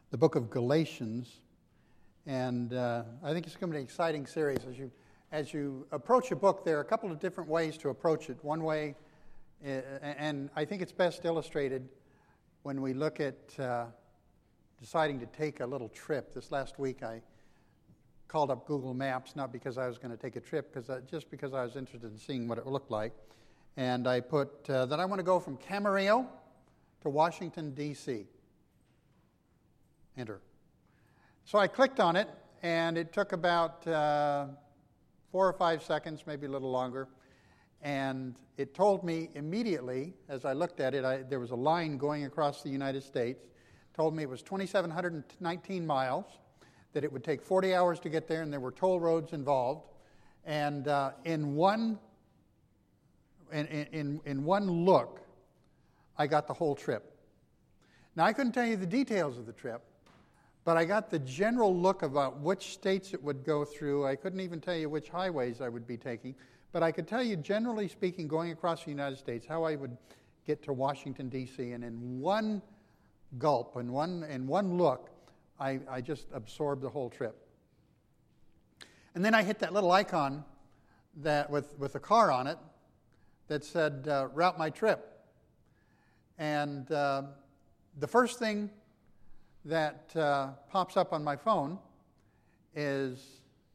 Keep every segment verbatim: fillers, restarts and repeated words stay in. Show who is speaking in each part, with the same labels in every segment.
Speaker 1: the book of Galatians. And uh, I think it's going to be an exciting series. As you as you approach a book, there are a couple of different ways to approach it. One way, uh, and I think it's best illustrated when we look at uh, deciding to take a little trip. This last week I called up Google Maps, not because I was going to take a trip, because I, just because I was interested in seeing what it looked like. And I put uh, that I want to go from Camarillo to Washington, D C Enter. So I clicked on it, and it took about uh, four or five seconds, maybe a little longer. And it told me immediately, as I looked at it, I, there was a line going across the United States. It told me it was two thousand seven hundred nineteen miles, that it would take forty hours to get there, and there were toll roads involved. And uh, in one in, in, in one look, I got the whole trip. Now, I couldn't tell you the details of the trip, but I got the general look about which states it would go through. I couldn't even tell you which highways I would be taking, but I could tell you, generally speaking, going across the United States, how I would get to Washington, D C, and in one gulp, in one in one look, I, I just absorbed the whole trip. And then I hit that little icon that with, with a car on it that said, uh, route my trip. And uh, the first thing that uh, pops up on my phone is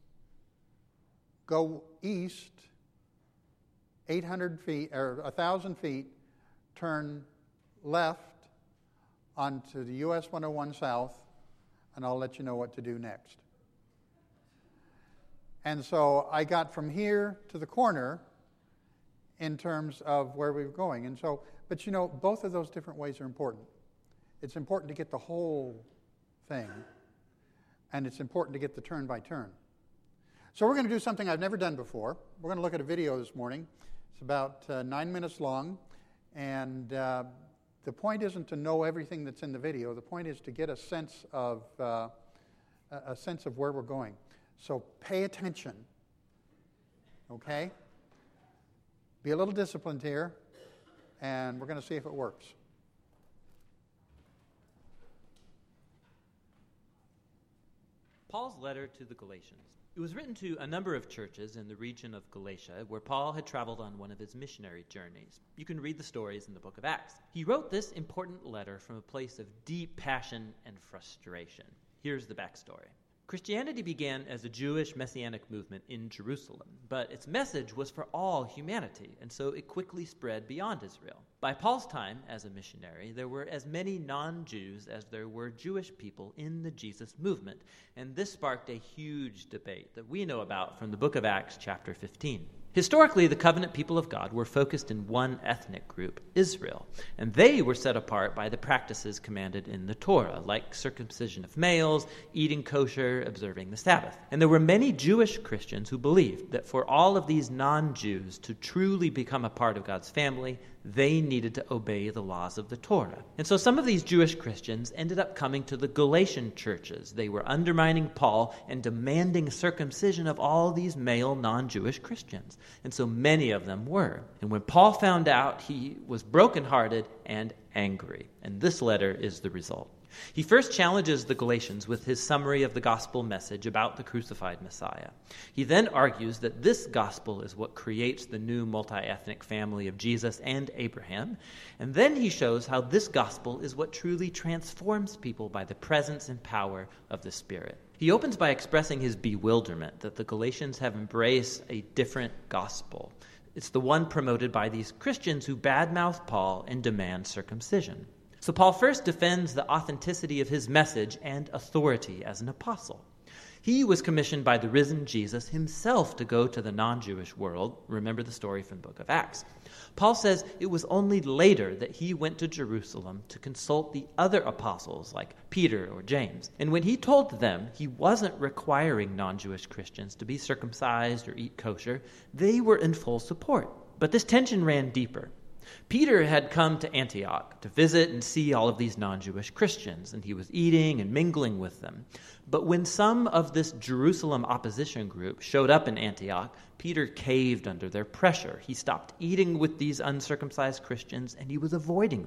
Speaker 1: go east eight hundred feet, or one thousand feet, turn left onto the U S one oh one South, and I'll let you know what to do next. And so I got from here to the corner in terms of where we were going. And so, but you know, both of those different ways are important. It's important to get the whole thing, and it's important to get the turn by turn. So we're going to do something I've never done before. We're going to look at a video this morning. It's about uh, nine minutes long, and uh, the point isn't to know everything that's in the video. The point is to get a sense of uh, a sense of where we're going. So pay attention, okay? Be a little disciplined here, and we're going to see if it works.
Speaker 2: Paul's letter to the Galatians. It was written to a number of churches in the region of Galatia, where Paul had traveled on one of his missionary journeys. You can read the stories in the book of Acts. He wrote this important letter from a place of deep passion and frustration. Here's the backstory. Christianity began as a Jewish messianic movement in Jerusalem, but its message was for all humanity, and so it quickly spread beyond Israel. By Paul's time as a missionary, there were as many non-Jews as there were Jewish people in the Jesus movement, and this sparked a huge debate that we know about from the book of Acts, chapter fifteen. Historically, the covenant people of God were focused in one ethnic group, Israel, and they were set apart by the practices commanded in the Torah, like circumcision of males, eating kosher, observing the Sabbath. And there were many Jewish Christians who believed that for all of these non-Jews to truly become a part of God's family, they needed to obey the laws of the Torah. And so some of these Jewish Christians ended up coming to the Galatian churches. They were undermining Paul and demanding circumcision of all these male non-Jewish Christians. And so many of them were. And when Paul found out, he was brokenhearted and angry. And this letter is the result. He first challenges the Galatians with his summary of the gospel message about the crucified Messiah. He then argues that this gospel is what creates the new multi-ethnic family of Jesus and Abraham. And then he shows how this gospel is what truly transforms people by the presence and power of the Spirit. He opens by expressing his bewilderment that the Galatians have embraced a different gospel. It's the one promoted by these Christians who badmouth Paul and demand circumcision. So Paul first defends the authenticity of his message and authority as an apostle. He was commissioned by the risen Jesus himself to go to the non-Jewish world. Remember the story from the book of Acts. Paul says it was only later that he went to Jerusalem to consult the other apostles like Peter or James. And when he told them he wasn't requiring non-Jewish Christians to be circumcised or eat kosher, they were in full support. But this tension ran deeper. Peter had come to Antioch to visit and see all of these non-Jewish Christians, and he was eating and mingling with them. But when some of this Jerusalem opposition group showed up in Antioch, Peter caved under their pressure. He stopped eating with these uncircumcised Christians, and he was avoiding them.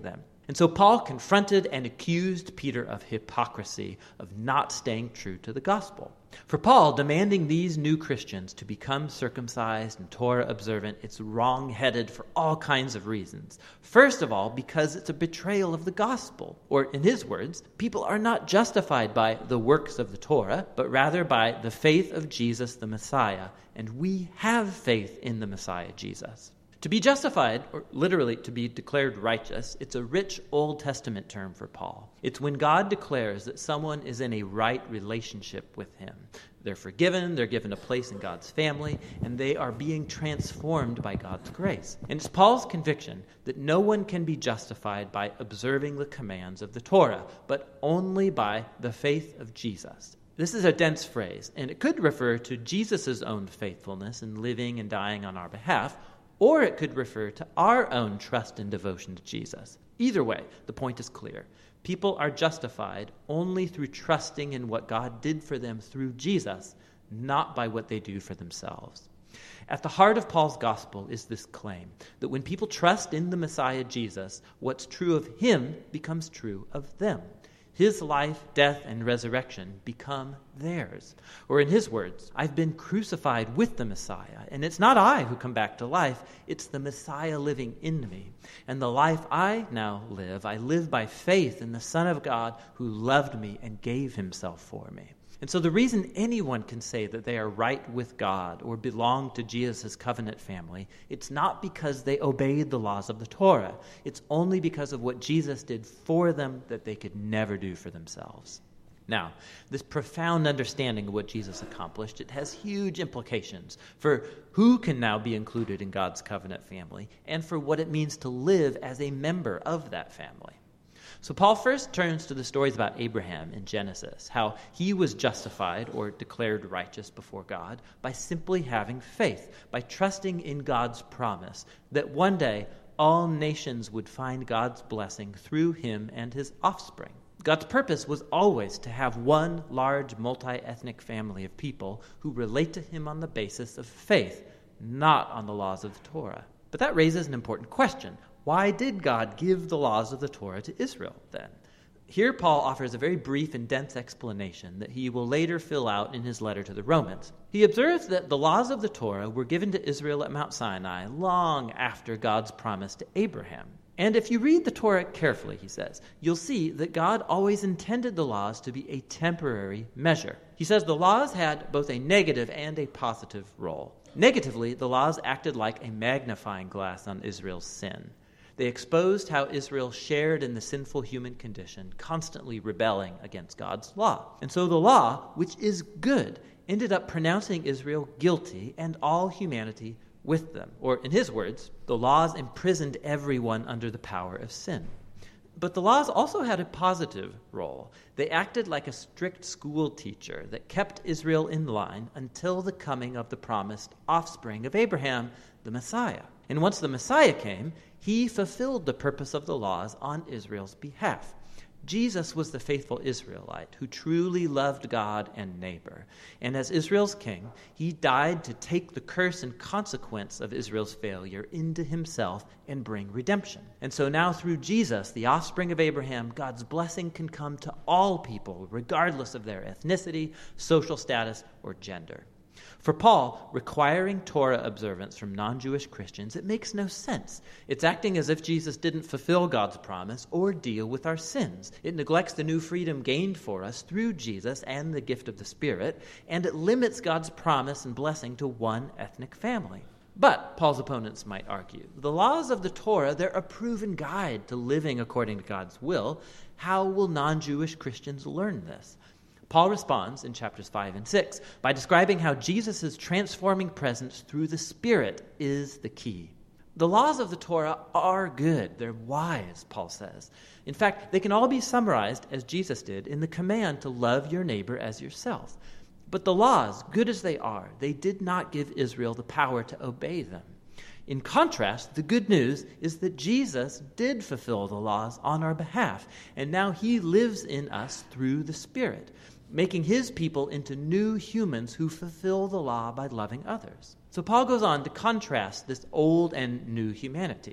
Speaker 2: And so Paul confronted and accused Peter of hypocrisy, of not staying true to the gospel. For Paul, demanding these new Christians to become circumcised and Torah observant, it's wrong-headed for all kinds of reasons. First of all, because it's a betrayal of the gospel. Or in his words, people are not justified by the works of the Torah, but rather by the faith of Jesus the Messiah. And we have faith in the Messiah Jesus. To be justified, or literally to be declared righteous, it's a rich Old Testament term for Paul. It's when God declares that someone is in a right relationship with him. They're forgiven, they're given a place in God's family, and they are being transformed by God's grace. And it's Paul's conviction that no one can be justified by observing the commands of the Torah, but only by the faith of Jesus. This is a dense phrase, and it could refer to Jesus' own faithfulness in living and dying on our behalf, or it could refer to our own trust and devotion to Jesus. Either way, the point is clear. People are justified only through trusting in what God did for them through Jesus, not by what they do for themselves. At the heart of Paul's gospel is this claim that when people trust in the Messiah Jesus, what's true of him becomes true of them. His life, death, and resurrection become theirs. Or in his words, I've been crucified with the Messiah, and it's not I who come back to life, it's the Messiah living in me. And the life I now live, I live by faith in the Son of God who loved me and gave himself for me. And so the reason anyone can say that they are right with God or belong to Jesus' covenant family, it's not because they obeyed the laws of the Torah. It's only because of what Jesus did for them that they could never do for themselves. Now, this profound understanding of what Jesus accomplished, it has huge implications for who can now be included in God's covenant family and for what it means to live as a member of that family. So Paul first turns to the stories about Abraham in Genesis, how he was justified or declared righteous before God by simply having faith, by trusting in God's promise that one day all nations would find God's blessing through him and his offspring. God's purpose was always to have one large multi-ethnic family of people who relate to him on the basis of faith, not on the laws of the Torah. But that raises an important question. Why did God give the laws of the Torah to Israel then? Here Paul offers a very brief and dense explanation that he will later fill out in his letter to the Romans. He observes that the laws of the Torah were given to Israel at Mount Sinai long after God's promise to Abraham. And if you read the Torah carefully, he says, you'll see that God always intended the laws to be a temporary measure. He says the laws had both a negative and a positive role. Negatively, the laws acted like a magnifying glass on Israel's sin. They exposed how Israel shared in the sinful human condition, constantly rebelling against God's law. And so the law, which is good, ended up pronouncing Israel guilty and all humanity with them. Or in his words, the laws imprisoned everyone under the power of sin. But the laws also had a positive role. They acted like a strict school teacher that kept Israel in line until the coming of the promised offspring of Abraham, the Messiah. And once the Messiah came, he fulfilled the purpose of the laws on Israel's behalf. Jesus was the faithful Israelite who truly loved God and neighbor. And as Israel's king, he died to take the curse and consequence of Israel's failure into himself and bring redemption. And so now through Jesus, the offspring of Abraham, God's blessing can come to all people, regardless of their ethnicity, social status, or gender. For Paul, requiring Torah observance from non-Jewish Christians, it makes no sense. It's acting as if Jesus didn't fulfill God's promise or deal with our sins. It neglects the new freedom gained for us through Jesus and the gift of the Spirit, and it limits God's promise and blessing to one ethnic family. But, Paul's opponents might argue, the laws of the Torah, they're a proven guide to living according to God's will. How will non-Jewish Christians learn this? Paul responds in chapters five and six by describing how Jesus' transforming presence through the Spirit is the key. The laws of the Torah are good. They're wise, Paul says. In fact, they can all be summarized, as Jesus did, in the command to love your neighbor as yourself. But the laws, good as they are, they did not give Israel the power to obey them. In contrast, the good news is that Jesus did fulfill the laws on our behalf, and now he lives in us through the Spirit, making his people into new humans who fulfill the law by loving others. So Paul goes on to contrast this old and new humanity.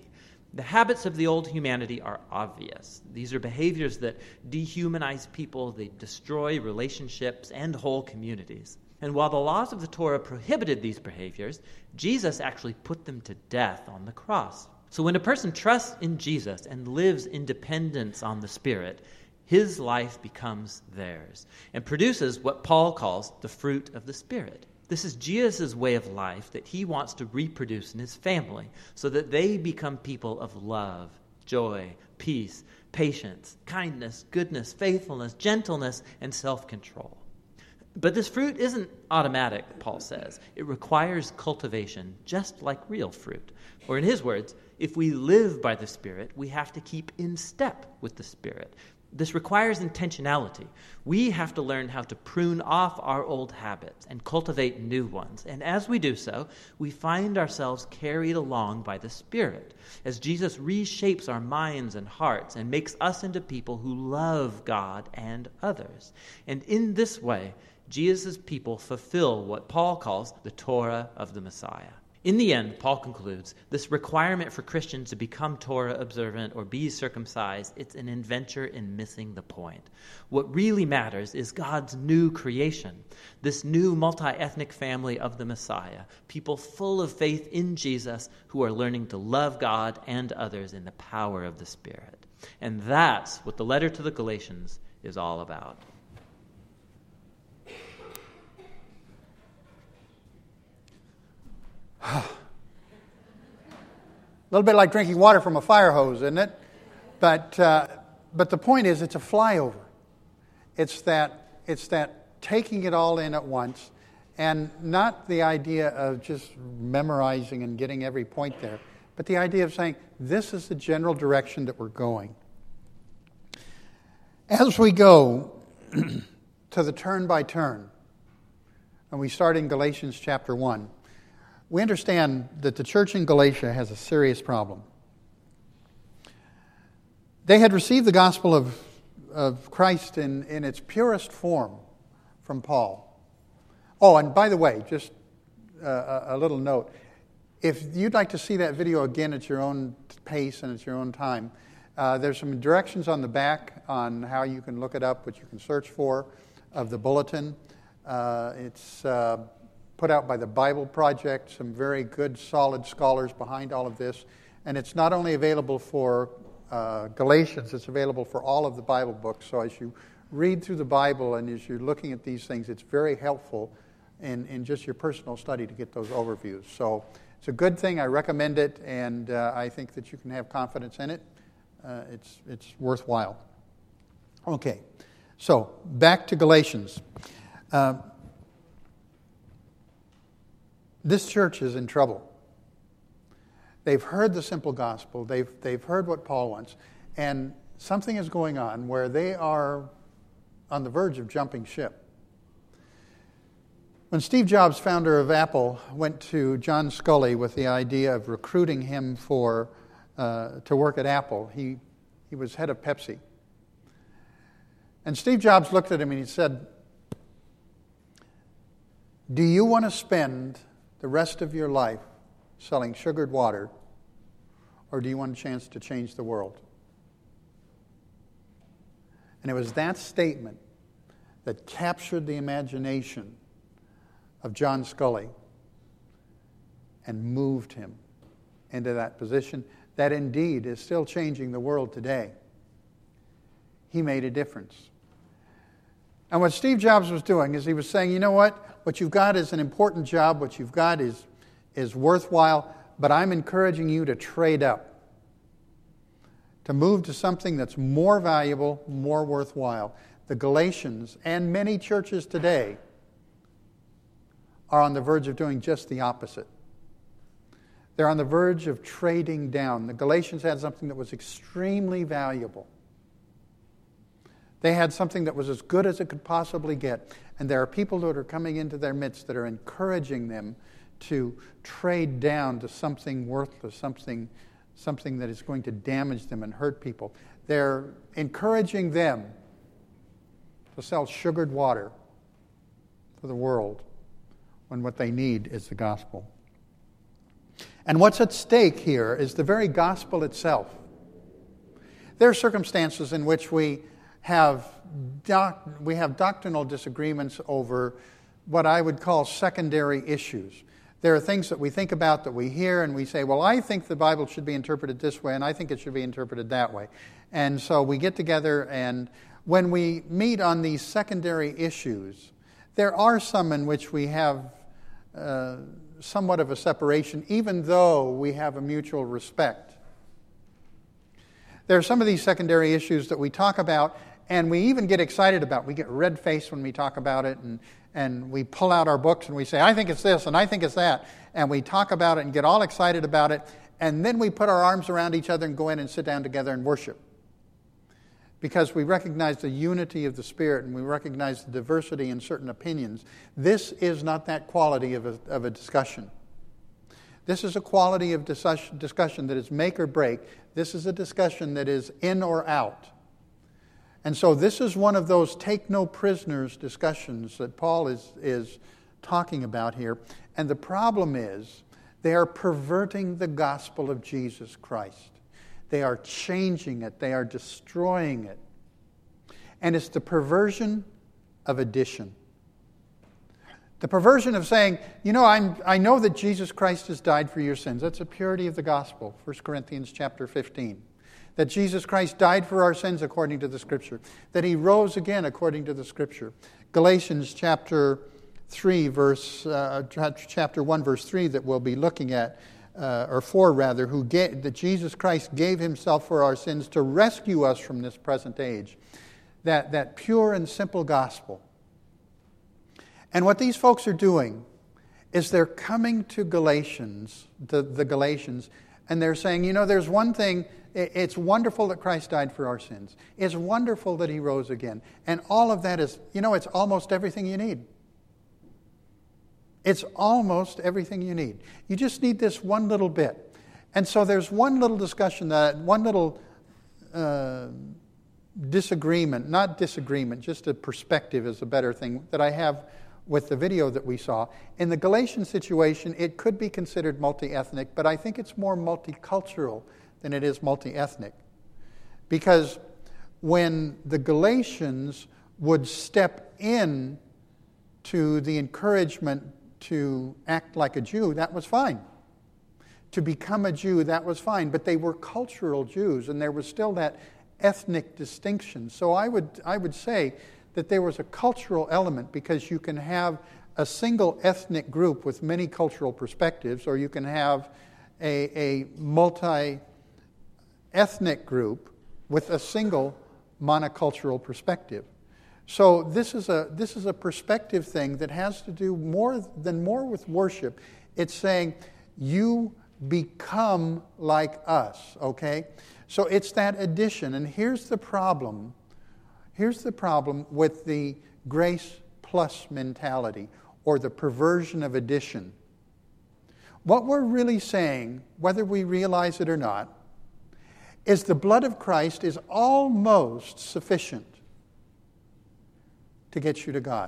Speaker 2: The habits of the old humanity are obvious. These are behaviors that dehumanize people, they destroy relationships and whole communities. And while the laws of the Torah prohibited these behaviors, Jesus actually put them to death on the cross. So when a person trusts in Jesus and lives in dependence on the Spirit, his life becomes theirs and produces what Paul calls the fruit of the Spirit. This is Jesus' way of life that he wants to reproduce in his family so that they become people of love, joy, peace, patience, kindness, goodness, faithfulness, gentleness, and self-control. But this fruit isn't automatic, Paul says. It requires cultivation, just like real fruit. Or in his words, if we live by the Spirit, we have to keep in step with the Spirit. This requires intentionality. We have to learn how to prune off our old habits and cultivate new ones. And as we do so, we find ourselves carried along by the Spirit as Jesus reshapes our minds and hearts and makes us into people who love God and others. And in this way, Jesus' people fulfill what Paul calls the Torah of the Messiah. In the end, Paul concludes, this requirement for Christians to become Torah observant or be circumcised, it's an adventure in missing the point. What really matters is God's new creation, this new multi-ethnic family of the Messiah, people full of faith in Jesus who are learning to love God and others in the power of the Spirit. And that's what the letter to the Galatians is all about.
Speaker 1: A little bit like drinking water from a fire hose, isn't it? But uh, but the point is, it's a flyover. It's that it's that taking it all in at once, and not the idea of just memorizing and getting every point there, but the idea of saying, this is the general direction that we're going. As we go to the turn by turn, and we start in Galatians chapter one, we understand that the church in Galatia has a serious problem. They had received the gospel of, of Christ in, in its purest form from Paul. Oh, and by the way, just uh, a little note. If you'd like to see that video again at your own pace and at your own time, uh, there's some directions on the back on how you can look it up, what you can search for, of the bulletin. Uh, it's... Uh, put out by the Bible Project, some very good, solid scholars behind all of this. And it's not only available for uh, Galatians, it's available for all of the Bible books. So as you read through the Bible and as you're looking at these things, it's very helpful in, in just your personal study to get those overviews. So it's a good thing. I recommend it, and uh, I think that you can have confidence in it. Uh, it's, it's worthwhile. Okay, so back to Galatians. Uh, This church is in trouble. They've heard the simple gospel. They've, they've heard what Paul wants. And something is going on where they are on the verge of jumping ship. When Steve Jobs, founder of Apple, went to John Sculley with the idea of recruiting him for uh, to work at Apple, he, he was head of Pepsi. And Steve Jobs looked at him and he said, "Do you want to spend the rest of your life selling sugared water, or do you want a chance to change the world?" And it was that statement that captured the imagination of John Sculley and moved him into that position that indeed is still changing the world today. He made a difference. And what Steve Jobs was doing is he was saying, you know what? What you've got is an important job. What you've got is, is worthwhile. But I'm encouraging you to trade up, to move to something that's more valuable, more worthwhile. The Galatians and many churches today are on the verge of doing just the opposite. They're on the verge of trading down. The Galatians had something that was extremely valuable. They had something that was as good as it could possibly get. And there are people that are coming into their midst that are encouraging them to trade down to something worthless, something, something that is going to damage them and hurt people. They're encouraging them to sell sugared water to the world when what they need is the gospel. And what's at stake here is the very gospel itself. There are circumstances in which we have doc- we have doctrinal disagreements over what I would call secondary issues. There are things that we think about, that we hear, and we say, well, I think the Bible should be interpreted this way, and I think it should be interpreted that way. And so we get together, and when we meet on these secondary issues, there are some in which we have uh, somewhat of a separation, even though we have a mutual respect. There are some of these secondary issues that we talk about, and we even get excited about. We get red-faced when we talk about it, and, and we pull out our books and we say, I think it's this, and I think it's that. And we talk about it and get all excited about it, and then we put our arms around each other and go in and sit down together and worship. Because we recognize the unity of the Spirit, and we recognize the diversity in certain opinions. This is not that quality of a, of a discussion. This is a quality of discussion that is make or break. This is a discussion that is in or out. And so this is one of those take no prisoners discussions that Paul is, is talking about here. And the problem is they are perverting the gospel of Jesus Christ. They are changing it. They are destroying it. And it's the perversion of addition. The perversion of saying, you know, I'm, I know that Jesus Christ has died for your sins. That's the purity of the gospel, First Corinthians chapter fifteen. That Jesus Christ died for our sins according to the Scripture. That He rose again according to the Scripture. Galatians chapter three, verse uh, chapter one, verse three, that we'll be looking at, uh, or four rather, who gave, that Jesus Christ gave Himself for our sins to rescue us from this present age. That that pure and simple gospel. And what these folks are doing is they're coming to Galatians, the, the Galatians, and they're saying, you know, there's one thing, it's wonderful that Christ died for our sins. It's wonderful that He rose again. And all of that is, you know, it's almost everything you need. It's almost everything you need. You just need this one little bit. And so there's one little discussion, that one little uh, disagreement, not disagreement, just a perspective is a better thing, that I have with the video that we saw. In the Galatian situation, it could be considered multi-ethnic, but I think it's more multicultural than it is multi-ethnic. Because when the Galatians would step in to the encouragement to act like a Jew, that was fine. To become a Jew, that was fine. But they were cultural Jews, and there was still that ethnic distinction. So I would I would say that there was a cultural element, because you can have a single ethnic group with many cultural perspectives, or you can have a, a multi-ethnic group with a single monocultural perspective. So this is a this is a perspective thing that has to do more than more with worship. It's saying, you become like us, okay? So it's that addition. And here's the problem. Here's the problem with the grace plus mentality, or the perversion of addition. What we're really saying, whether we realize it or not, is the blood of Christ is almost sufficient to get you to God.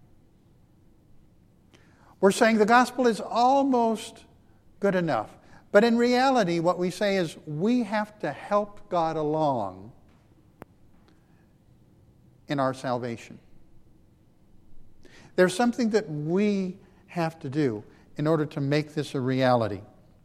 Speaker 1: We're saying the gospel is almost good enough. But in reality, what we say is we have to help God along in our salvation. There's something that we have to do in order to make this a reality.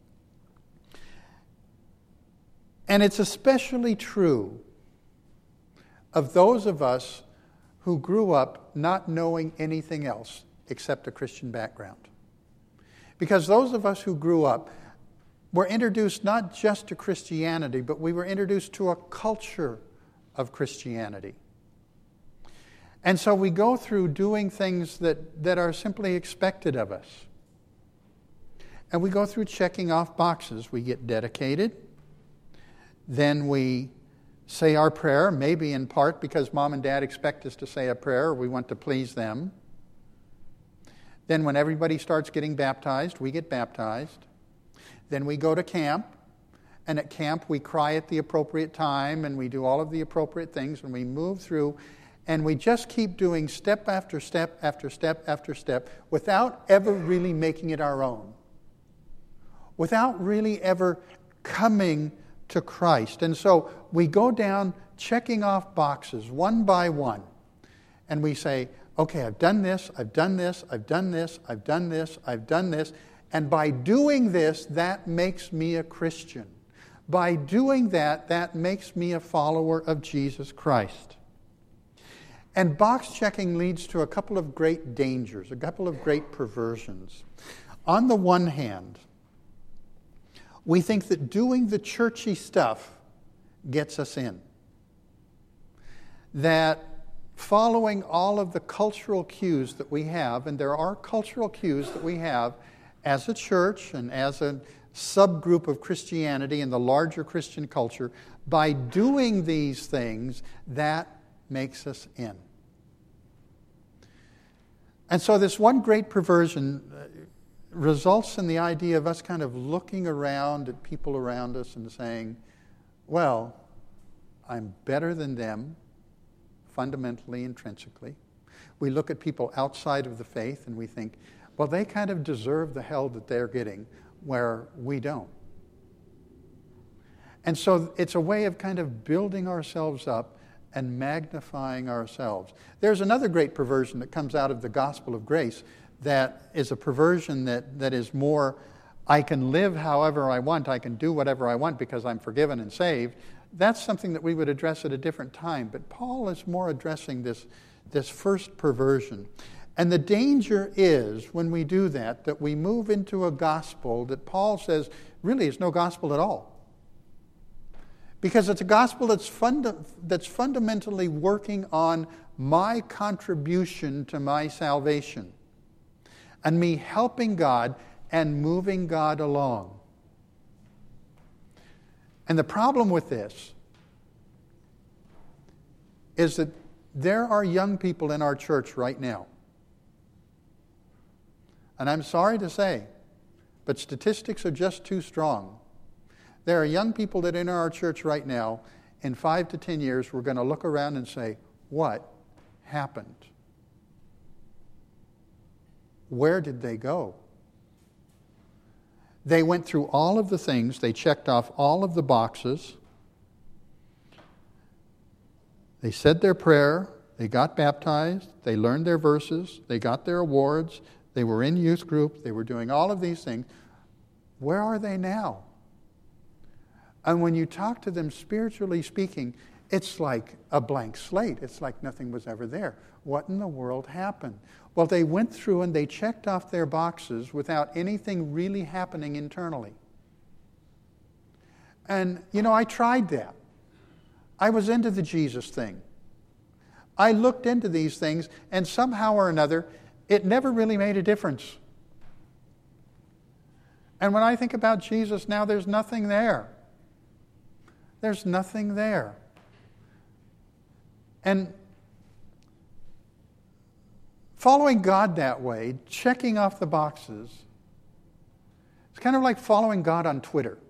Speaker 1: And it's especially true of those of us who grew up not knowing anything else except a Christian background. Because those of us who grew up were introduced not just to Christianity, but we were introduced to a culture of Christianity. And so we go through doing things that, that are simply expected of us. And we go through checking off boxes. We get dedicated. Then we say our prayer, maybe in part because mom and dad expect us to say a prayer, or we want to please them. Then when everybody starts getting baptized, we get baptized. Then we go to camp. And at camp, we cry at the appropriate time, and we do all of the appropriate things, and we move through. And we just keep doing step after step after step after step without ever really making it our own. without really ever coming to Christ. And so we go down checking off boxes one by one. And we say, okay, I've done this, I've done this, I've done this, I've done this, I've done this. And by doing this, that makes me a Christian. By doing that, that makes me a follower of Jesus Christ. And box checking leads to a couple of great dangers, a couple of great perversions. On the one hand, we think that doing the churchy stuff gets us in. That following all of the cultural cues that we have, and there are cultural cues that we have as a church and as a subgroup of Christianity in the larger Christian culture, by doing these things, that makes us in. And so this one great perversion results in the idea of us kind of looking around at people around us and saying, well, I'm better than them, fundamentally, intrinsically. We look at people outside of the faith and we think, well, they kind of deserve the hell that they're getting, where we don't. And so it's a way of kind of building ourselves up and magnifying ourselves. There's another great perversion that comes out of the gospel of grace that is a perversion that, that is more, I can live however I want, I can do whatever I want because I'm forgiven and saved. That's something that we would address at a different time. But Paul is more addressing this, this first perversion. And the danger is, when we do that, that we move into a gospel that Paul says really is no gospel at all. Because it's a gospel that's, funda- that's fundamentally working on my contribution to my salvation and me helping God and moving God along. And the problem with this is that there are young people in our church right now. And I'm sorry to say, but statistics are just too strong. There are young people that are in our church right now, in five to ten years, we're going to look around and say, what happened? Where did they go? They went through all of the things, they checked off all of the boxes, they said their prayer, they got baptized, they learned their verses, they got their awards, they were in youth group, they were doing all of these things. Where are they now? And when you talk to them spiritually speaking, it's like a blank slate. It's like nothing was ever there. What in the world happened? Well, they went through and they checked off their boxes without anything really happening internally. And, you know, I tried that. I was into the Jesus thing. I looked into these things, and somehow or another, it never really made a difference. And when I think about Jesus now, there's nothing there. There's nothing there. And following God that way, checking off the boxes, it's kind of like following God on Twitter.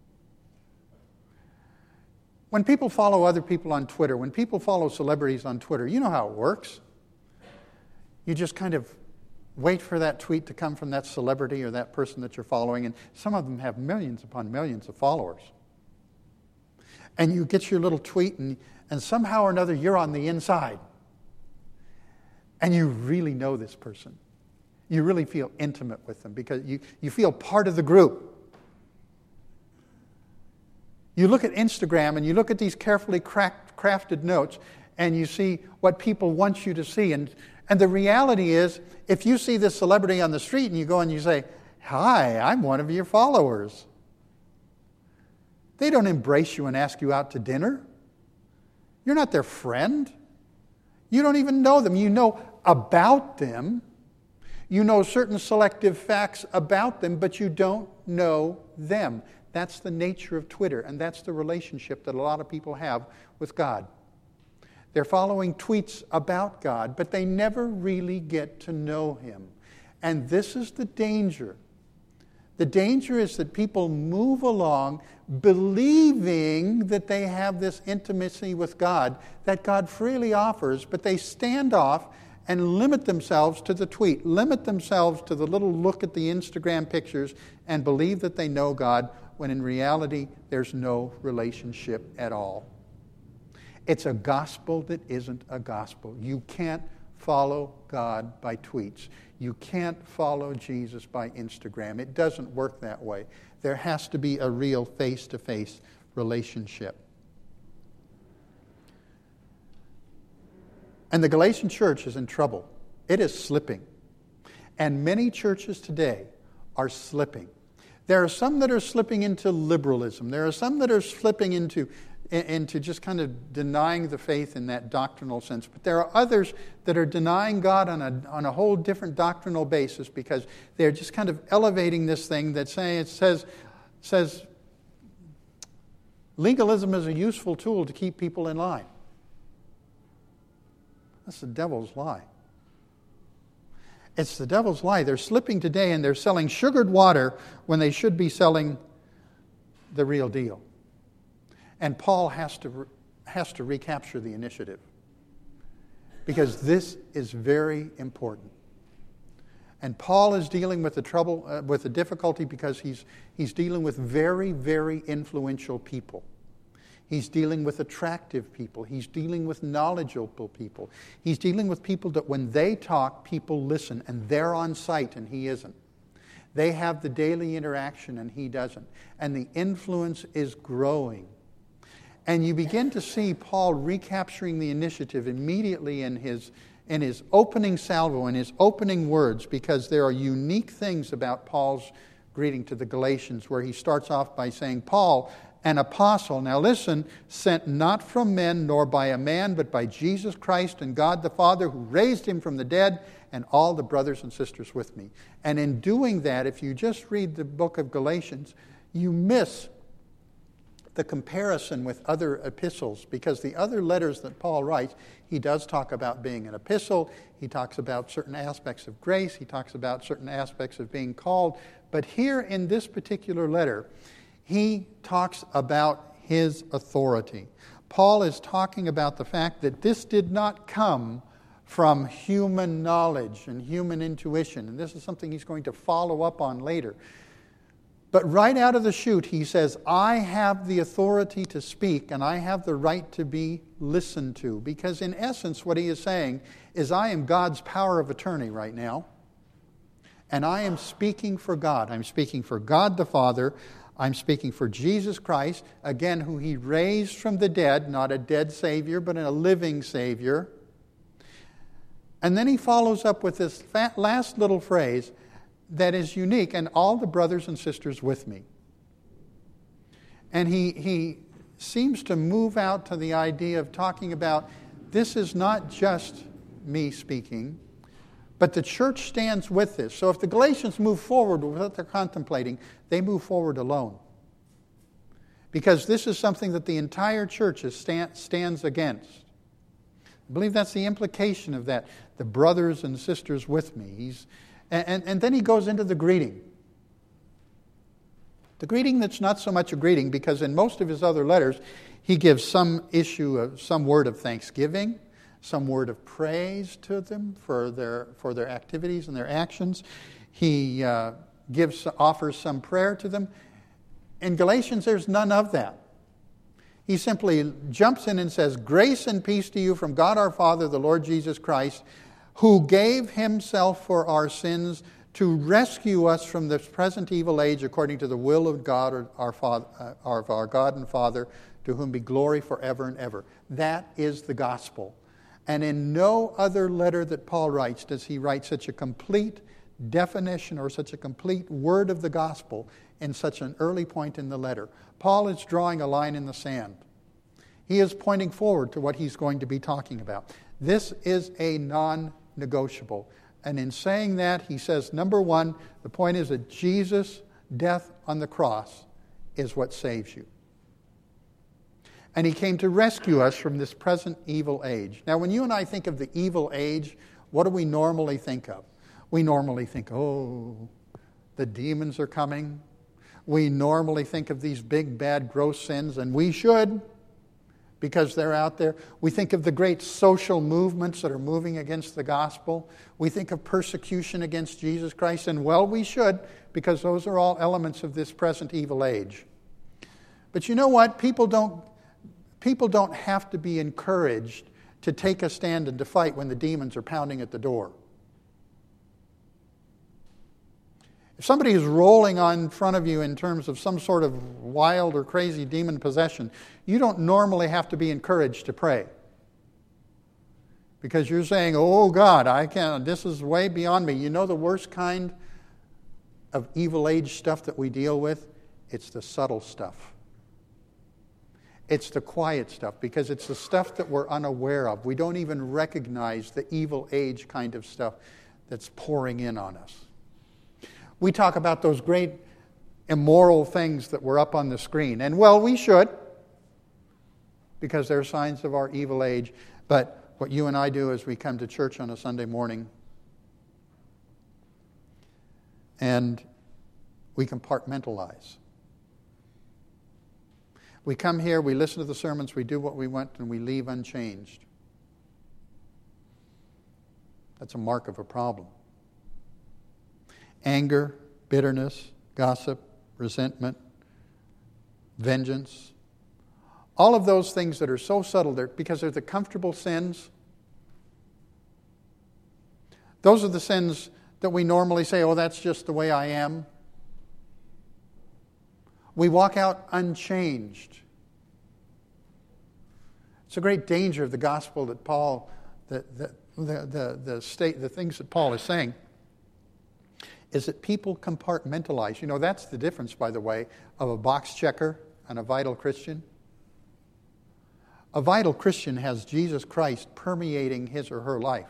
Speaker 1: When people follow other people on Twitter, when people follow celebrities on Twitter, you know how it works. You just kind of wait for that tweet to come from that celebrity or that person that you're following, and some of them have millions upon millions of followers. And you get your little tweet, and, and somehow or another you're on the inside. And you really know this person. You really feel intimate with them because you, you feel part of the group. You look at Instagram and you look at these carefully cracked, crafted notes and you see what people want you to see. And, and the reality is, if you see this celebrity on the street and you go and you say, hi, I'm one of your followers. They don't embrace you and ask you out to dinner. You're not their friend. You don't even know them. You know about them. You know certain selective facts about them, but you don't know them. That's the nature of Twitter, and that's the relationship that a lot of people have with God. They're following tweets about God, but they never really get to know Him. And this is the danger. The danger is that people move along believing that they have this intimacy with God that God freely offers, but they stand off and limit themselves to the tweet, limit themselves to the little look at the Instagram pictures and believe that they know God when in reality there's no relationship at all. It's a gospel that isn't a gospel. You can't follow God by tweets. You can't follow Jesus by Instagram. It doesn't work that way. There has to be a real face-to-face relationship. And the Galatian church is in trouble. It is slipping. And many churches today are slipping. There are some that are slipping into liberalism. There are some that are slipping into, into just kind of denying the faith in that doctrinal sense. But there are others that are denying God on a, on a whole different doctrinal basis because they're just kind of elevating this thing that say, it says, says legalism is a useful tool to keep people in line. That's the devil's lie. It's the devil's lie. They're slipping today and they're selling sugared water when they should be selling the real deal. And Paul has to has to recapture the initiative because this is very important. And Paul is dealing with the trouble, uh, with the difficulty because he's he's dealing with very, very influential people. He's dealing with attractive people. He's dealing with knowledgeable people. He's dealing with people that when they talk, people listen, and they're on site, and he isn't. They have the daily interaction, and he doesn't. And the influence is growing. And you begin to see Paul recapturing the initiative immediately in his, in his opening salvo, in his opening words, because there are unique things about Paul's greeting to the Galatians, where he starts off by saying, Paul, an apostle, now listen, sent not from men nor by a man, but by Jesus Christ and God the Father, who raised him from the dead, and all the brothers and sisters with me. And in doing that, if you just read the book of Galatians, you miss the comparison with other epistles, because the other letters that Paul writes, he does talk about being an epistle, he talks about certain aspects of grace, he talks about certain aspects of being called, but here in this particular letter, he talks about his authority. Paul is talking about the fact that this did not come from human knowledge and human intuition, and this is something he's going to follow up on later. But right out of the chute, he says, I have the authority to speak and I have the right to be listened to. Because in essence, what he is saying is, I am God's power of attorney right now. And I am speaking for God. I'm speaking for God the Father. I'm speaking for Jesus Christ, again, who he raised from the dead, not a dead Savior, but a living Savior. And then he follows up with this last little phrase that is unique, and all the brothers and sisters with me. And he he seems to move out to the idea of talking about this is not just me speaking, but the church stands with this. So if the Galatians move forward with what they're contemplating, they move forward alone. Because this is something that the entire church is stand, stands against. I believe that's the implication of that, the brothers and sisters with me. He's And, and, and then he goes into the greeting. The greeting that's not so much a greeting, because in most of his other letters, he gives some issue of some word of thanksgiving, some word of praise to them for their for their activities and their actions. He uh, gives offers some prayer to them. In Galatians, there's none of that. He simply jumps in and says, "Grace and peace to you from God our Father, the Lord Jesus Christ, who gave himself for our sins to rescue us from this present evil age according to the will of God, our, Father, uh, our, our God and Father, to whom be glory forever and ever." That is the gospel. And in no other letter that Paul writes does he write such a complete definition or such a complete word of the gospel in such an early point in the letter. Paul is drawing a line in the sand. He is pointing forward to what he's going to be talking about. This is a non-negotiable. And in saying that, he says, number one, the point is that Jesus' death on the cross is what saves you. And he came to rescue us from this present evil age. Now, when you and I think of the evil age, what do we normally think of? We normally think, oh, the demons are coming. We normally think of these big, bad, gross sins, and we should. because they're out there. We think of the great social movements that are moving against the gospel. We think of persecution against Jesus Christ, and well, we should, because those are all elements of this present evil age. But you know what? People don't, people don't have to be encouraged to take a stand and to fight when the demons are pounding at the door. If somebody is rolling on front of you in terms of some sort of wild or crazy demon possession, you don't normally have to be encouraged to pray. Because you're saying, oh God, I can't, this is way beyond me. You know the worst kind of evil age stuff that we deal with? It's the subtle stuff. It's the quiet stuff, because it's the stuff that we're unaware of. We don't even recognize the evil age kind of stuff that's pouring in on us. We talk about those great immoral things that were up on the screen. And well, we should, because they're signs of our evil age. But what you and I do is we come to church on a Sunday morning and we compartmentalize. We come here, we listen to the sermons, we do what we want, and we leave unchanged. That's a mark of a problem. Anger, bitterness, gossip, resentment, vengeance. All of those things that are so subtle they're, because they're the comfortable sins. Those are the sins that we normally say, oh, that's just the way I am. We walk out unchanged. It's a great danger of the gospel that Paul, the, the, the, the, the state, the things that Paul is saying, is that people compartmentalize. You know, that's the difference, by the way, of a box checker and a vital Christian. A vital Christian has Jesus Christ permeating his or her life.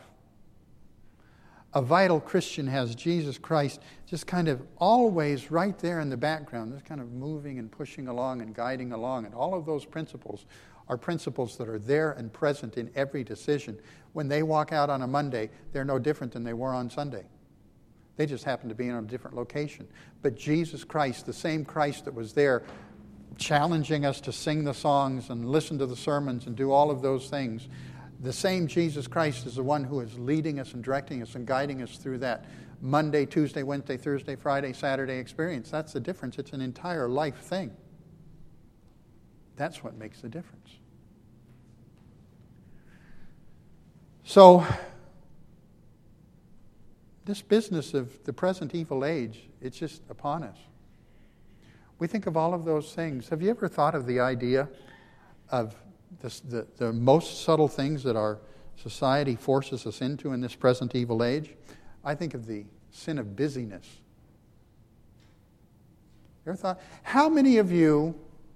Speaker 1: A vital Christian has Jesus Christ just kind of always right there in the background, just kind of moving and pushing along and guiding along. And all of those principles are principles that are there and present in every decision. When they walk out on a Monday, they're no different than they were on Sunday. They just happen to be in a different location. But Jesus Christ, the same Christ that was there challenging us to sing the songs and listen to the sermons and do all of those things, the same Jesus Christ is the one who is leading us and directing us and guiding us through that Monday, Tuesday, Wednesday, Thursday, Friday, Saturday experience. That's the difference. It's an entire life thing. That's what makes the difference. So, this business of the present evil age, it's just upon us. We think of all of those things. Have you ever thought of the idea of this, the, the most subtle things that our society forces us into in this present evil age? I think of the sin of busyness. You ever thought, how many of you,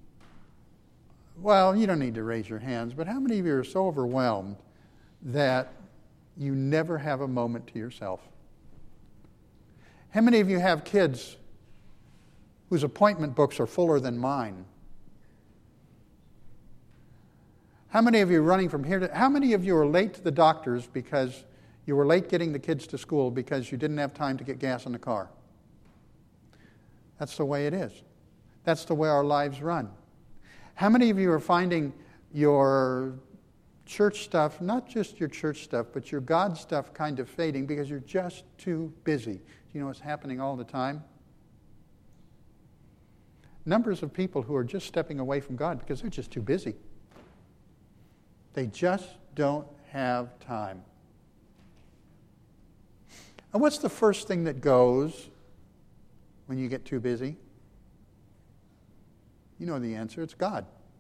Speaker 1: well, you don't need to raise your hands, but how many of you are so overwhelmed that you never have a moment to yourself? How many of you have kids whose appointment books are fuller than mine? How many of you are running from here to... How many of you are late to the doctors because you were late getting the kids to school because you didn't have time to get gas in the car? That's the way it is. That's the way our lives run. How many of you are finding your church stuff, not just your church stuff, but your God stuff kind of fading because you're just too busy? You know what's happening all the time? Numbers of people who are just stepping away from God because they're just too busy. They just don't have time. And what's the first thing that goes when you get too busy? You know the answer. It's God.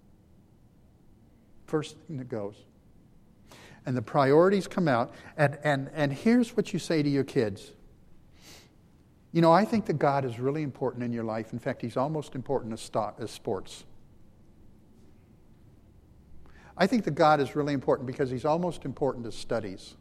Speaker 1: First thing that goes. And the priorities come out. And, and, and here's what you say to your kids. You know, I think that God is really important in your life. In fact, He's almost important as, st- as sports. I think that God is really important because He's almost important as studies.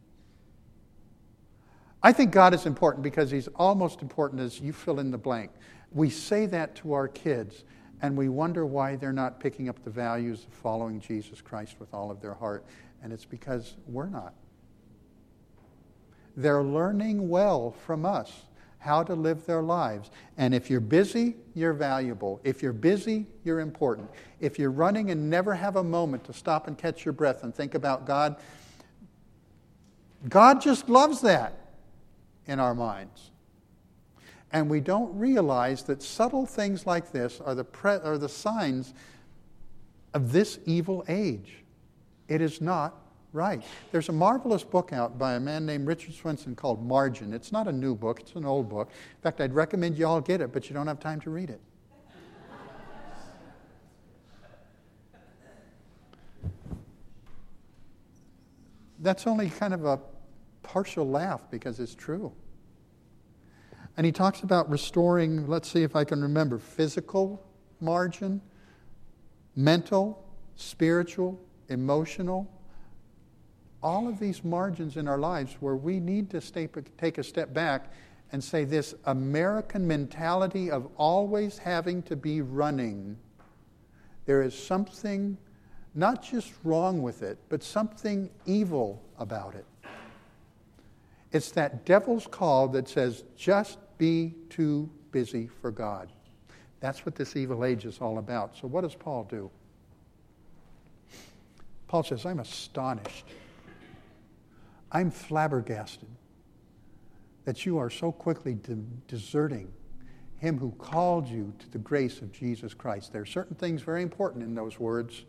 Speaker 1: I think God is important because He's almost important as you fill in the blank. We say that to our kids, and we wonder why they're not picking up the values of following Jesus Christ with all of their heart. And it's because we're not. They're learning well from us. how to live their lives. And if you're busy, you're valuable. If you're busy, you're important. If you're running and never have a moment to stop and catch your breath and think about God, God just loves that in our minds. And we don't realize that subtle things like this are the pre- are the signs of this evil age. It is not right. There's a marvelous book out by a man named Richard Swenson called Margin. It's not a new book, it's an old book. In fact, I'd recommend you all get it, but you don't have time to read it. That's only kind of a partial laugh because it's true. And he talks about restoring, let's see if I can remember, physical margin, mental, spiritual, emotional, all of these margins in our lives where we need to stay, take a step back and say this American mentality of always having to be running. There is something not just wrong with it, but something evil about it. It's that devil's call that says, just be too busy for God. That's what this evil age is all about. So what does Paul do? Paul says, I'm astonished. I'm flabbergasted that you are so quickly de- deserting him who called you to the grace of Jesus Christ. There are certain things very important in those words.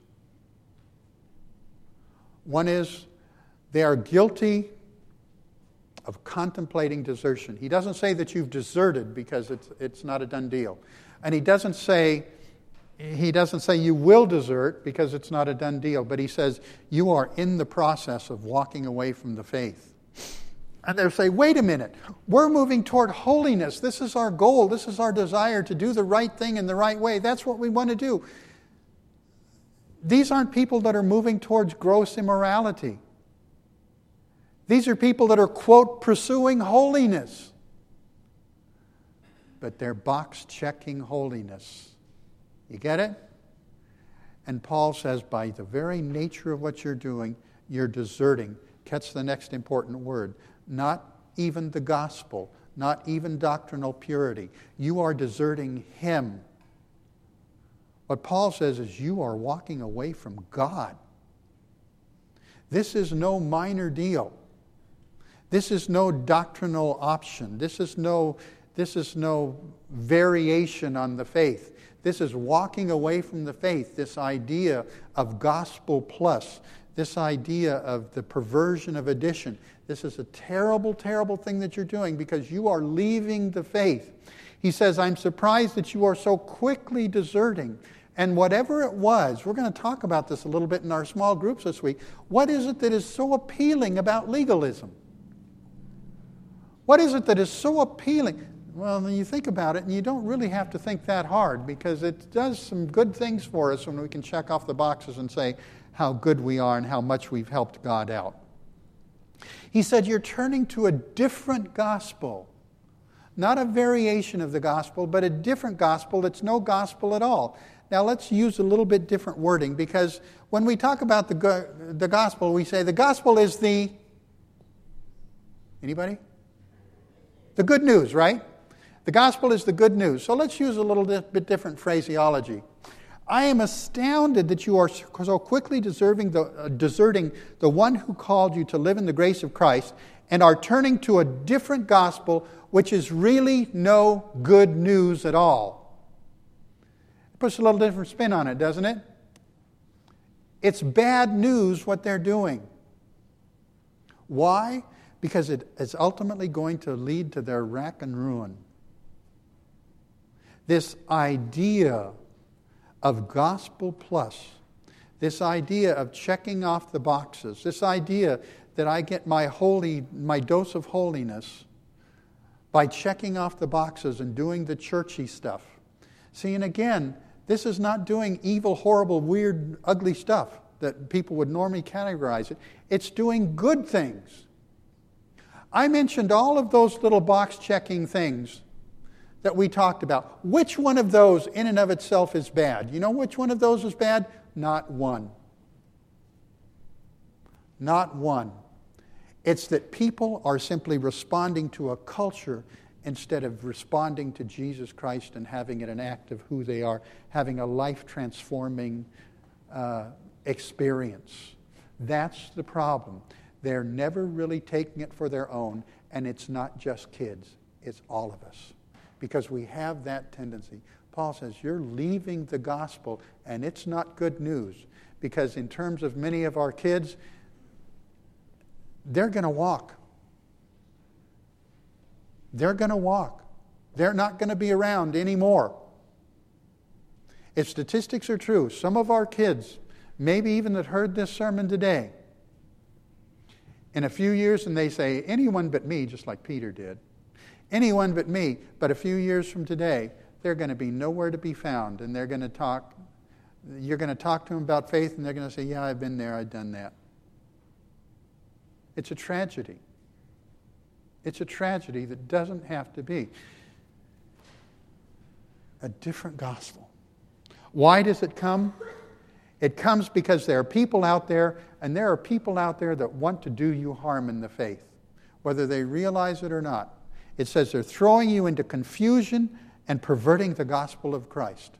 Speaker 1: One is, they are guilty of contemplating desertion. He doesn't say that you've deserted because it's it's not a done deal. And he doesn't say he doesn't say you will desert because it's not a done deal, but he says you are in the process of walking away from the faith. And they'll say, wait a minute, we're moving toward holiness. This is our goal. This is our desire to do the right thing in the right way. That's what we want to do. These aren't people that are moving towards gross immorality. These are people that are, quote, pursuing holiness. But they're box-checking holiness. You get it? And Paul says, by the very nature of what you're doing, you're deserting. Catch the next important word. Not even the gospel. Not even doctrinal purity. You are deserting Him. What Paul says is you are walking away from God. This is no minor deal. This is no doctrinal option. This is no, this is no variation on the faith. This is walking away from the faith, this idea of gospel plus, this idea of the perversion of addition. This is a terrible, terrible thing that you're doing because you are leaving the faith. He says, I'm surprised that you are so quickly deserting. And whatever it was, we're going to talk about this a little bit in our small groups this week. What is it that is so appealing about legalism? What is it that is so appealing? Well, when you think about it, and you don't really have to think that hard because it does some good things for us when we can check off the boxes and say how good we are and how much we've helped God out. He said, you're turning to a different gospel. Not a variation of the gospel, but a different gospel that's no gospel at all. Now, let's use a little bit different wording because when we talk about the, go- the gospel, we say the gospel is the... Anybody? The good news, right? The gospel is the good news. So let's use a little bit different phraseology. I am astounded that you are so quickly deserving the, uh, deserting the one who called you to live in the grace of Christ and are turning to a different gospel, which is really no good news at all. It puts a little different spin on it, doesn't it? It's bad news what they're doing. Why? Because it is ultimately going to lead to their wreck and ruin. This idea of gospel plus, this idea of checking off the boxes, this idea that I get my holy, my dose of holiness by checking off the boxes and doing the churchy stuff. See, and again, this is not doing evil, horrible, weird, ugly stuff that people would normally categorize it. It's doing good things. I mentioned all of those little box-checking things that we talked about. Which one of those in and of itself is bad? You know which one of those is bad? Not one. Not one. It's that people are simply responding to a culture instead of responding to Jesus Christ and having it an act of who they are, having a life-transforming uh, experience. That's the problem. They're never really taking it for their own, and it's not just kids. It's all of us, because we have that tendency. Paul says, you're leaving the gospel, and it's not good news, because in terms of many of our kids, they're going to walk. They're going to walk. They're not going to be around anymore. If statistics are true, some of our kids, maybe even that heard this sermon today, in a few years, and they say, anyone but me, just like Peter did, anyone but me, but a few years from today, they're going to be nowhere to be found, and they're going to talk, you're going to talk to them about faith, and they're going to say, yeah, I've been there, I've done that. It's a tragedy. It's a tragedy that doesn't have to be. A different gospel. Why does it come? It comes because there are people out there, and there are people out there that want to do you harm in the faith, whether they realize it or not. It says they're throwing you into confusion and perverting the gospel of Christ.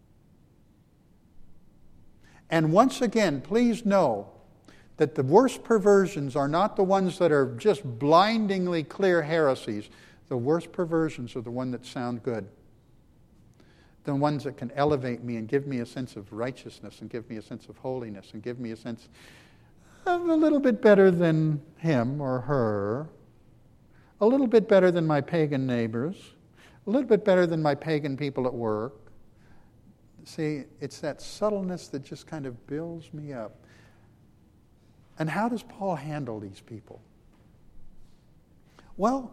Speaker 1: And once again, please know that the worst perversions are not the ones that are just blindingly clear heresies. The worst perversions are the ones that sound good. The ones that can elevate me and give me a sense of righteousness and give me a sense of holiness and give me a sense of a little bit better than him or her, a little bit better than my pagan neighbors, a little bit better than my pagan people at work. See, it's that subtleness that just kind of builds me up. And how does Paul handle these people? Well,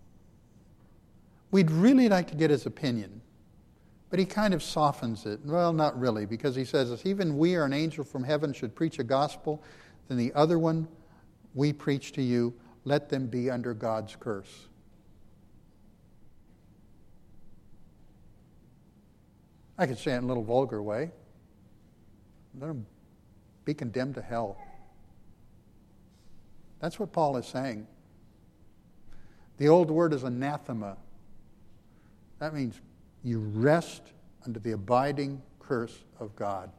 Speaker 1: we'd really like to get his opinion, but he kind of softens it. Well, not really, because he says, if even we or an angel from heaven should preach a gospel, then the other one we preach to you, let them be under God's curse. I could say it in a little vulgar way. Let them be condemned to hell. That's what Paul is saying. The old word is anathema. That means you rest under the abiding curse of God.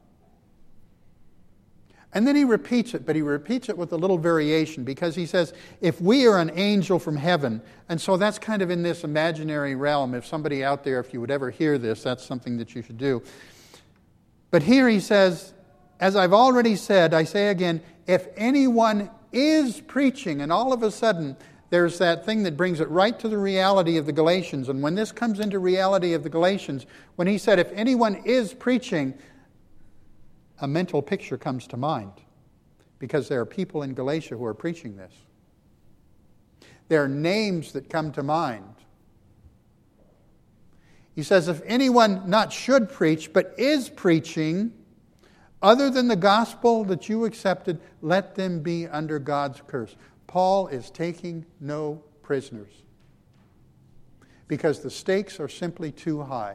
Speaker 1: And then he repeats it, but he repeats it with a little variation, because he says, if we are an angel from heaven, and so that's kind of in this imaginary realm. If somebody out there, if you would ever hear this, that's something that you should do. But here he says, as I've already said, I say again, if anyone is preaching, and all of a sudden there's that thing that brings it right to the reality of the Galatians. And when this comes into reality of the Galatians, when he said, if anyone is preaching, a mental picture comes to mind, because there are people in Galatia who are preaching this. There are names that come to mind. He says, if anyone not should preach, but is preaching, other than the gospel that you accepted, let them be under God's curse. Paul is taking no prisoners, because the stakes are simply too high.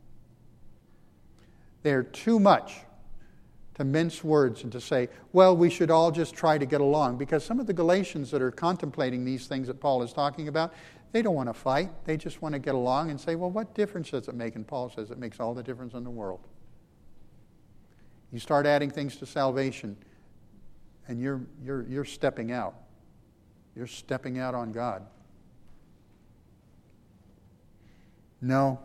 Speaker 1: They're too much to mince words and to say, well, we should all just try to get along. Because some of the Galatians that are contemplating these things that Paul is talking about, they don't want to fight. They just want to get along and say, well, what difference does it make? And Paul says it makes all the difference in the world. You start adding things to salvation, and you're, you're, you're stepping out. You're stepping out on God. No.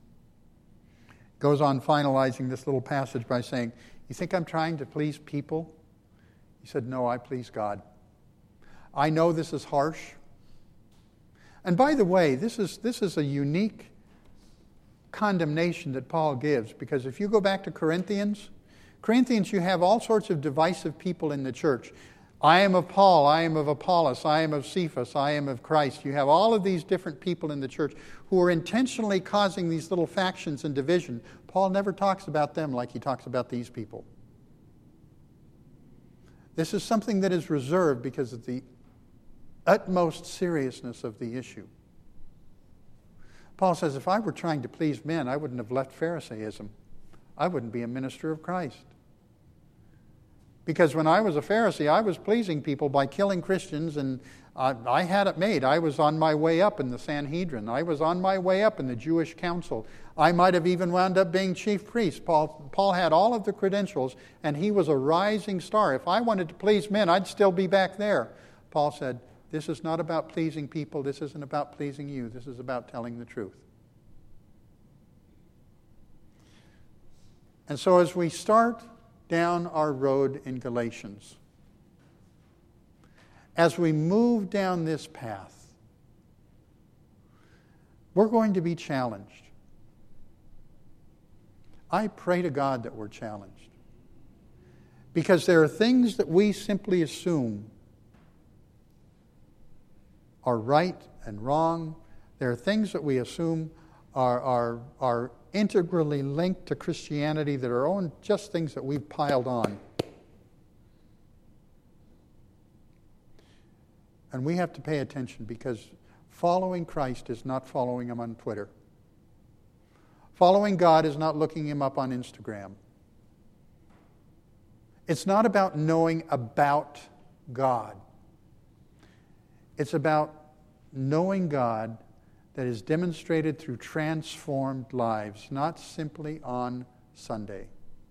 Speaker 1: Goes on finalizing this little passage by saying, you think I'm trying to please people? He said, no, I please God. I know this is harsh. And by the way, this is, this is a unique condemnation that Paul gives, because if you go back to Corinthians, Corinthians, you have all sorts of divisive people in the church. I am of Paul, I am of Apollos, I am of Cephas, I am of Christ. You have all of these different people in the church who are intentionally causing these little factions and division. Paul never talks about them like he talks about these people. This is something that is reserved because of the utmost seriousness of the issue. Paul says, if I were trying to please men, I wouldn't have left Pharisaism. I wouldn't be a minister of Christ. Because when I was a Pharisee, I was pleasing people by killing Christians, and I, I had it made. I was on my way up in the Sanhedrin. I was on my way up in the Jewish council. I might have even wound up being chief priest. Paul, Paul had all of the credentials, and he was a rising star. If I wanted to please men, I'd still be back there. Paul said, this is not about pleasing people. This isn't about pleasing you. This is about telling the truth. And so as we start down our road in Galatians, as we move down this path, we're going to be challenged. I pray to God that we're challenged. Because there are things that we simply assume are right and wrong. There are things that we assume are, are, are integrally linked to Christianity that are own, just things that we've piled on. And we have to pay attention, because following Christ is not following Him on Twitter. Following God is not looking Him up on Instagram. It's not about knowing about God. It's about knowing God that is demonstrated through transformed lives, not simply on Sunday.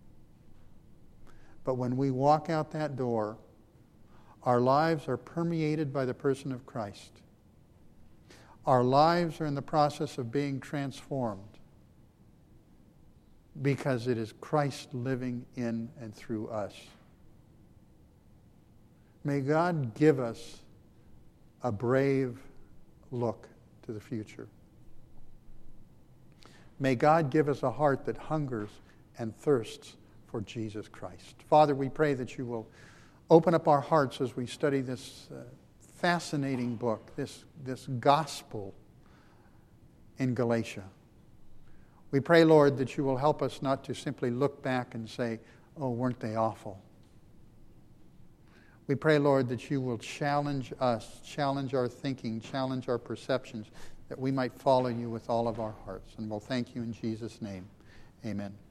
Speaker 1: But when we walk out that door, our lives are permeated by the person of Christ. Our lives are in the process of being transformed, because it is Christ living in and through us. May God give us a brave look to the future. May God give us a heart that hungers and thirsts for Jesus Christ. Father, we pray that you will open up our hearts as we study this uh, fascinating book, this, this gospel in Galatia. We pray, Lord, that you will help us not to simply look back and say, oh, weren't they awful? We pray, Lord, that you will challenge us, challenge our thinking, challenge our perceptions, that we might follow you with all of our hearts. And we'll thank you in Jesus' name. Amen.